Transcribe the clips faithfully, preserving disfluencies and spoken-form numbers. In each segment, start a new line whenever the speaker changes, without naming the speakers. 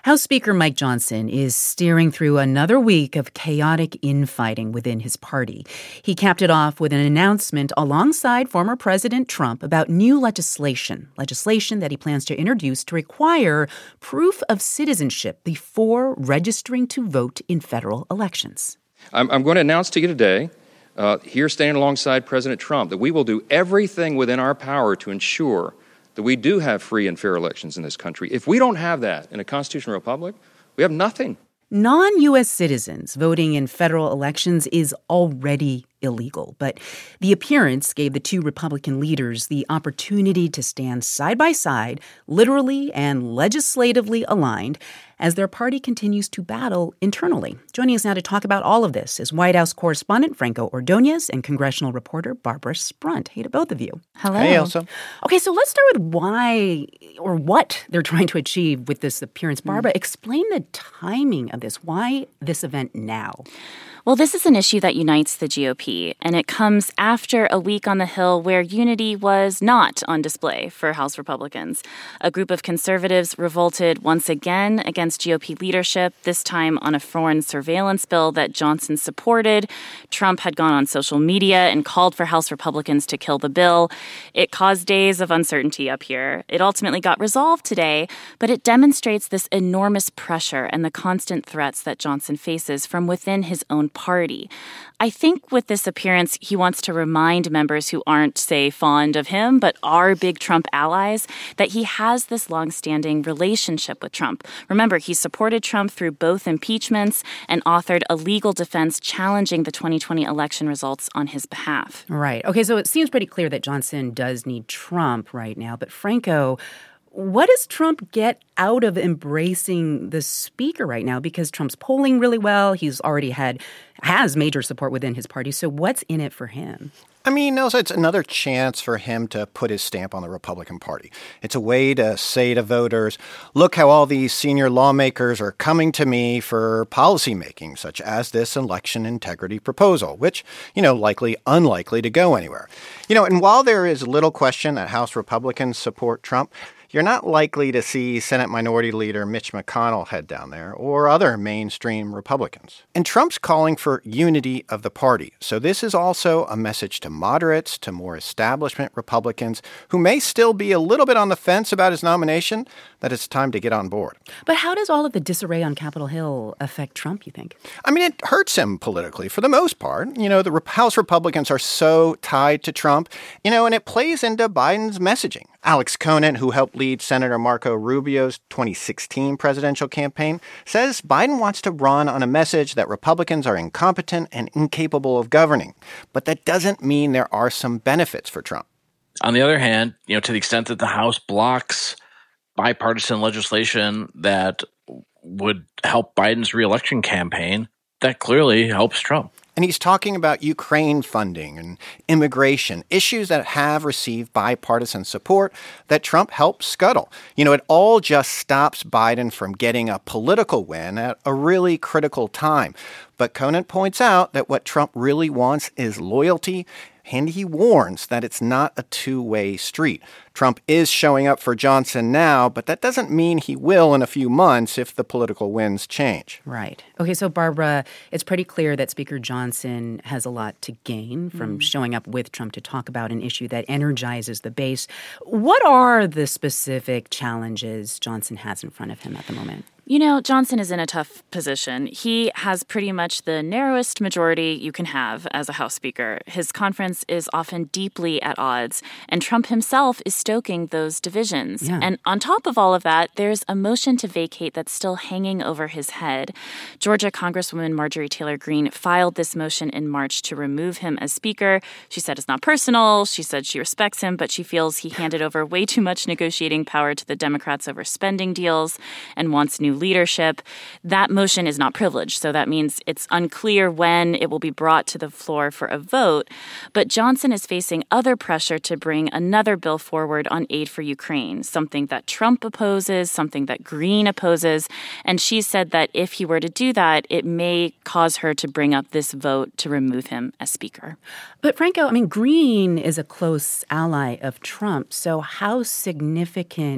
House Speaker Mike Johnson is steering through another week of chaotic infighting within his party. He capped it off with an announcement alongside former President Trump about new legislation, legislation that he plans to introduce to require proof of citizenship before registering to vote in federal elections.
I'm, I'm going to announce to you today, uh, here standing alongside President Trump, that we will do everything within our power to ensure that we do have free and fair elections in this country. If we don't have that in a constitutional republic, we have nothing.
Non-U S citizens voting in federal elections is already illegal, but the appearance gave the two Republican leaders the opportunity to stand side by side, literally and legislatively aligned, as their party continues to battle internally. Joining us now to talk about all of this is White House correspondent Franco Ordonez and congressional reporter Barbara Sprunt. Hey to both of you.
Hello. Hey, Elsa.
Okay, so let's start with why or what they're trying to achieve with this appearance. Barbara, mm. explain the timing of this. Why this event now?
Well, this is an issue that unites the G O P, and it comes after a week on the Hill where unity was not on display for House Republicans. A group of conservatives revolted once again against G O P leadership, this time on a foreign surveillance bill that Johnson supported. Trump had gone on social media and called for House Republicans to kill the bill. It caused days of uncertainty up here. It ultimately got resolved today, but it demonstrates this enormous pressure and the constant threats that Johnson faces from within his own party. I think with this appearance, he wants to remind members who aren't, say, fond of him, but are big Trump allies, that he has this longstanding relationship with Trump. Remember, he supported Trump through both impeachments and authored a legal defense challenging the twenty twenty election results on his behalf.
Right. Okay, so it seems pretty clear that Johnson does need Trump right now. But Franco, what does Trump get out of embracing the speaker right now? Because Trump's polling really well. He's already had, has major support within his party. So what's in it for him?
I mean, Elsa, it's another chance for him to put his stamp on the Republican Party. It's a way to say to voters, look how all these senior lawmakers are coming to me for policymaking, such as this election integrity proposal, which, you know, likely unlikely to go anywhere. You know, and while there is little question that House Republicans support Trump, you're not likely to see Senate Minority Leader Mitch McConnell head down there or other mainstream Republicans. And Trump's calling for unity of the party. So this is also a message to moderates, to more establishment Republicans who may still be a little bit on the fence about his nomination, that it's time to get on board.
But how does all of the disarray on Capitol Hill affect Trump, you think?
I mean, it hurts him politically for the most part. You know, the House Republicans are so tied to Trump, you know, and it plays into Biden's messaging. Alex Conant, who helped lead Senator Marco Rubio's twenty sixteen presidential campaign, says Biden wants to run on a message that Republicans are incompetent and incapable of governing. But that doesn't mean there are some benefits for Trump.
On the other hand, you know, to the extent that the House blocks bipartisan legislation that would help Biden's reelection campaign, that clearly helps Trump.
And he's talking about Ukraine funding and immigration, issues that have received bipartisan support that Trump helped scuttle. You know, it all just stops Biden from getting a political win at a really critical time. But Conant points out that what Trump really wants is loyalty, and he warns that it's not a two-way street. Trump is showing up for Johnson now, but that doesn't mean he will in a few months if the political winds change.
Right. Okay, so Barbara, it's pretty clear that Speaker Johnson has a lot to gain from mm. showing up with Trump to talk about an issue that energizes the base. What are the specific challenges Johnson has in front of him at the moment?
You know, Johnson is in a tough position. He has pretty much the narrowest majority you can have as a House Speaker. His conference is often deeply at odds, and Trump himself is stoking those divisions. Yeah. And on top of all of that, there's a motion to vacate that's still hanging over his head. Georgia Congresswoman Marjorie Taylor Greene filed this motion in March to remove him as Speaker. She said it's not personal. She said she respects him, but she feels he handed over way too much negotiating power to the Democrats over spending deals and wants new leadership. That motion is not privileged, so that means it's unclear when it will be brought to the floor for a vote. But Johnson is facing other pressure to bring another bill forward on aid for Ukraine, something that Trump opposes, something that Greene opposes. And she said that if he were to do that, it may cause her to bring up this vote to remove him as Speaker.
But Franco, I mean, Greene is a close ally of Trump. So how significant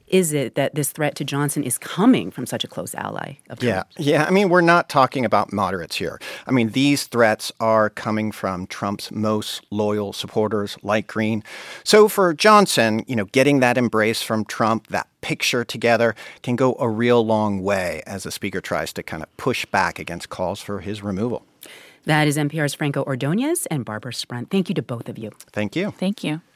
is it that this threat to Johnson is coming from such a close ally of Trump?
Yeah, yeah. I mean, we're not talking about moderates here. I mean, these threats are coming from Trump's most loyal supporters, like Green. So for Johnson, you know, getting that embrace from Trump, that picture together, can go a real long way as the speaker tries to kind of push back against calls for his removal.
That is N P R's Franco Ordonez and Barbara Sprunt. Thank you to both of you.
Thank you.
Thank you.